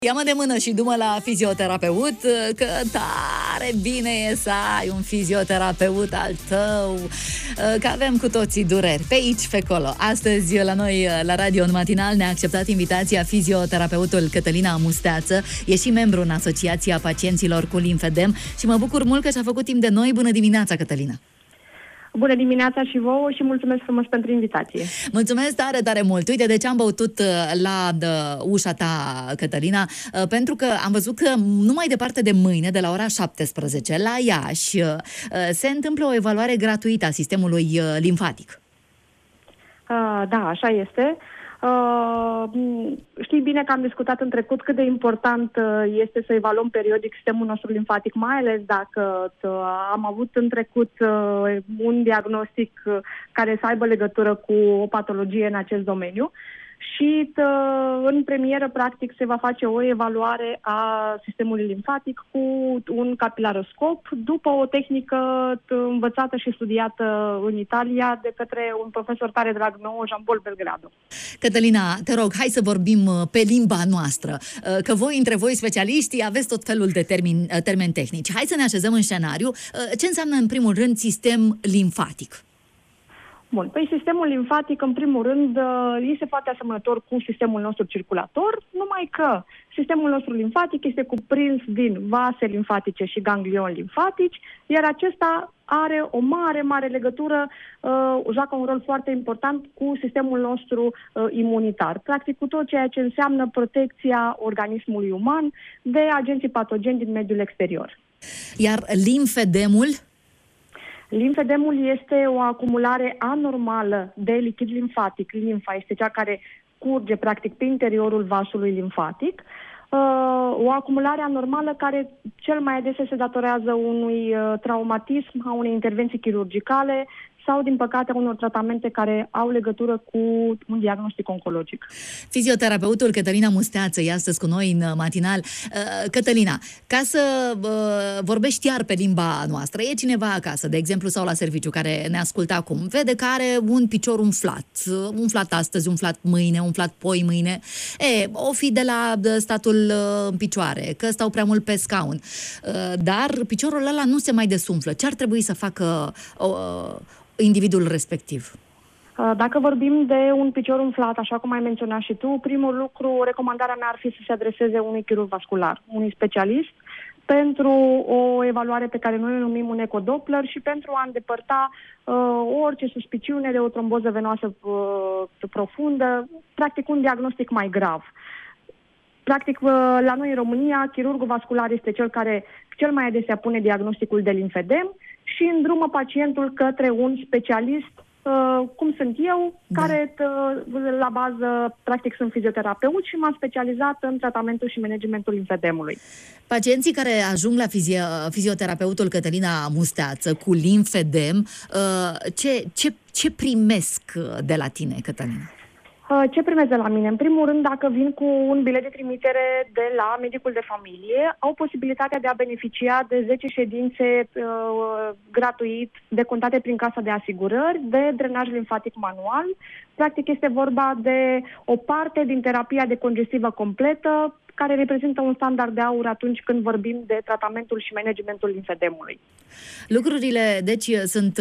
Ia-mă de mână și du-mă la fizioterapeut, că tare bine e să ai un fizioterapeut al tău, că avem cu toții dureri, pe aici, pe acolo. Astăzi, la noi, la Radio în Matinal, ne-a acceptat invitația fizioterapeutul Cătălina Musteață. E și membru în Asociația Pacienților cu Limfedem și mă bucur mult că și-a făcut timp de noi. Bună dimineața, Cătălina! Bună dimineața și vouă și mulțumesc frumos pentru invitație. Mulțumesc tare, tare mult. Uite, de ce am băutut la ușa ta, Cătălina? Pentru că am văzut că numai departe de mâine, de la ora 17, la Iași, se întâmplă o evaluare gratuită a sistemului limfatic. Da, așa este. Știi bine că am discutat în trecut cât de important este să evaluăm periodic sistemul nostru limfatic, mai ales dacă am avut în trecut un diagnostic care să aibă legătură cu o patologie în acest domeniu. Și în premieră, practic, se va face o evaluare a sistemului limfatic cu un capilaroscop după o tehnică învățată și studiată în Italia de către un profesor tare drag nou, Jean-Paul Belgrado. Cătălina, te rog, hai să vorbim pe limba noastră, că voi, între voi specialiștii, aveți tot felul de termeni tehnici. Hai să ne așezăm în scenariu. Ce înseamnă, în primul rând, sistem limfatic? Bun, păi sistemul limfatic, în primul rând, îi se poate asemănător cu sistemul nostru circulator, numai că sistemul nostru limfatic este cuprins din vase limfatice și ganglioni limfatici, iar acesta are o mare, mare legătură, joacă un rol foarte important cu sistemul nostru imunitar. Practic cu tot ceea ce înseamnă protecția organismului uman de agenții patogeni din mediul exterior. Iar limfedemul? Limfedemul este o acumulare anormală de lichid limfatic. Limfa este cea care curge, practic, pe interiorul vasului limfatic. O acumulare anormală care cel mai adesea se datorează unui traumatism, a unei intervenții chirurgicale sau, din păcate, unor tratamente care au legătură cu un diagnostic oncologic. Fizioterapeutul Cătălina Musteață e astăzi cu noi în matinal. Cătălina, ca să vorbești iar pe limba noastră, e cineva acasă, de exemplu, sau la serviciu, care ne ascultă acum, vede că are un picior umflat astăzi, umflat mâine, umflat poi mâine. O fi de la statul în picioare, că stau prea mult pe scaun. Dar piciorul ăla nu se mai desumflă. Ce ar trebui să facă individul respectiv? Dacă vorbim de un picior umflat, așa cum ai menționat și tu, primul lucru, recomandarea mea ar fi să se adreseze unui chirurg vascular, unui specialist, pentru o evaluare pe care noi o numim un ecodoppler și pentru a îndepărta orice suspiciune de o tromboză venoasă profundă, practic un diagnostic mai grav. Practic, la noi în România, chirurgul vascular este cel care cel mai adesea pune diagnosticul de limfedem și îndrumă pacientul către un specialist, cum sunt eu, care la bază, practic, sunt fizioterapeut și m-am specializat în tratamentul și managementul limfedemului. Pacienții care ajung la fizioterapeutul Cătălina Musteață cu limfedem, ce primesc de la tine, Cătălina? Ce primesc de la mine? În primul rând, dacă vin cu un bilet de trimitere de la medicul de familie, au posibilitatea de a beneficia de 10 ședințe gratuit, decontate prin casa de asigurări, de drenaj limfatic manual. Practic este vorba de o parte din terapia decongestivă completă, care reprezintă un standard de aur atunci când vorbim de tratamentul și managementul limfedemului. Lucrurile, deci, sunt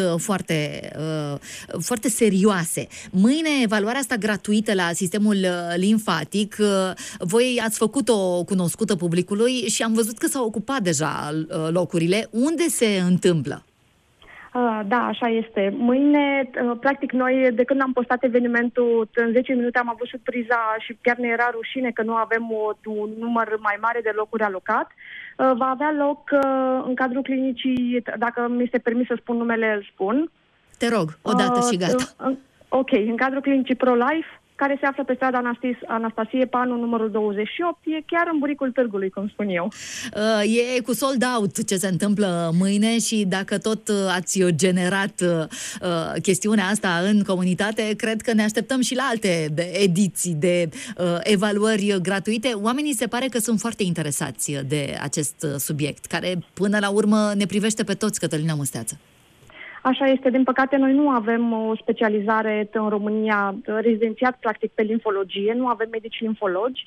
foarte serioase. Mâine, evaluarea asta gratuită la sistemul limfatic, voi ați făcut-o cunoscută publicului și am văzut că s-au ocupat deja locurile. Unde se întâmplă? Da, așa este. Mâine, practic, noi, de când am postat evenimentul, în 10 minute am avut surpriza și chiar ne era rușine că nu avem un număr mai mare de locuri alocat. Va avea loc în cadrul clinicii, dacă mi se permis să spun numele, îl spun. Te rog, odată și gata. Ok, în cadrul clinicii ProLife, care se află pe strada Anastasie Panu, numărul 28, e chiar în buricul târgului, cum spun eu. E cu sold out ce se întâmplă mâine și dacă tot ați generat chestiunea asta în comunitate, cred că ne așteptăm și la alte ediții de evaluări gratuite. Oamenii se pare că sunt foarte interesați de acest subiect, care până la urmă ne privește pe toți, Cătălina Musteață. Așa este. Din păcate, noi nu avem o specializare în România rezidențiat, practic, pe limfologie. Nu avem medici limfologi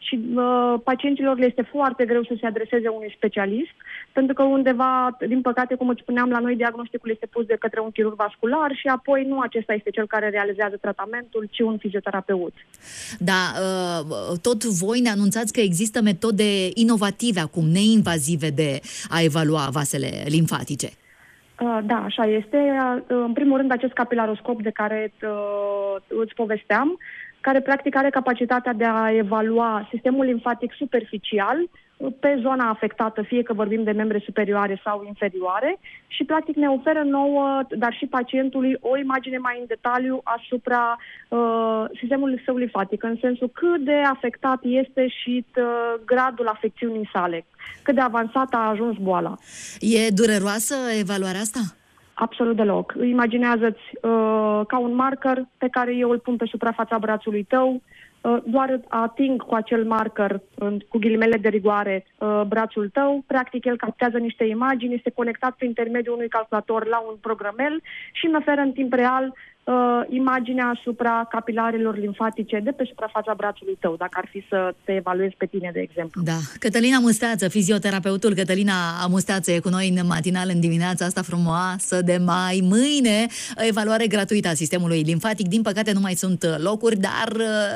și pacienților le este foarte greu să se adreseze unui specialist, pentru că undeva, din păcate, cum îți spuneam, la noi diagnosticul este pus de către un chirurg vascular și apoi nu acesta este cel care realizează tratamentul, ci un fizioterapeut. Da, tot voi ne anunțați că există metode inovative acum, neinvazive de a evalua vasele limfatice. Da, așa este. În primul rând, acest capilaroscop de care îți povesteam, care practic are capacitatea de a evalua sistemul limfatic superficial pe zona afectată, fie că vorbim de membre superioare sau inferioare, și practic ne oferă nouă, dar și pacientului, o imagine mai în detaliu asupra sistemului său limfatic, în sensul cât de afectat este și gradul afecțiunii sale, cât de avansat a ajuns boala. E dureroasă evaluarea asta? Absolut deloc. Imaginează-ți ca un marker pe care eu îl pun pe suprafața brațului tău, doar ating cu acel marker, cu ghilimele de rigoare, brațul tău, practic el captează niște imagini, este conectat prin intermediul unui calculator la un programel și îmi oferă în timp real imaginea asupra capilarelor limfatice de pe suprafața brațului tău, dacă ar fi să te evaluezi pe tine, de exemplu. Da. Cătălina Musteață, fizioterapeutul Cătălina Musteață e cu noi în matinal în dimineața asta frumoasă de mai. Mâine, evaluare gratuită a sistemului limfatic. Din păcate nu mai sunt locuri, dar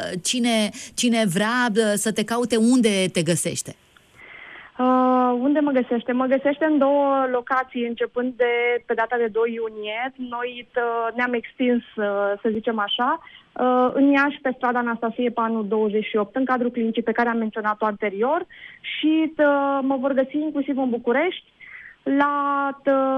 cine vrea să te caute, unde te găsește? Unde mă găsește? Mă găsește în două locații, începând de pe data de 2 iunie. Noi ne-am extins, să zicem așa, în Iași, pe strada Anastasie Panu 28, în cadrul clinicii pe care am menționat-o anterior, și mă vor găsi inclusiv în București, la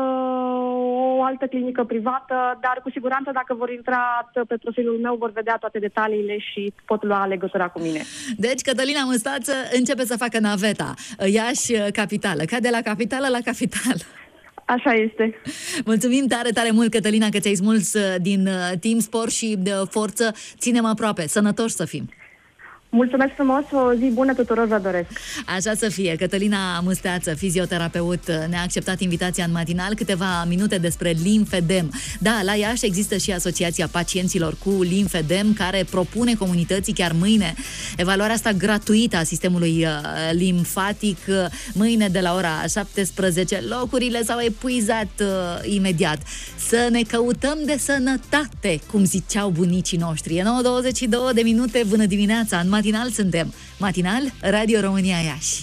o altă clinică privată, dar cu siguranță dacă vor intra pe profilul meu vor vedea toate detaliile și pot lua legătura cu mine. Deci Cătălina Musteață începe să facă naveta Iași capitală, ca de la capitală la capitală. Așa este. Mulțumim tare, tare mult, Cătălina, că ți-ai smuls din Team Sport și de forță. Ținem aproape, sănătoși să fim. Mulțumesc frumos, o zi bună tuturor vă doresc. Așa să fie. Cătălina Musteață, fizioterapeut, ne-a acceptat invitația în matinal. Câteva minute despre limfedem. Da, la Iași există și Asociația Pacienților cu Limfedem, care propune comunității chiar mâine evaluarea asta gratuită a sistemului limfatic. Mâine de la ora 17. Locurile s-au epuizat imediat. Să ne căutăm de sănătate, cum ziceau bunicii noștri. E 9:22 de minute, bună dimineața. În matinal suntem. Matinal Radio România Iași.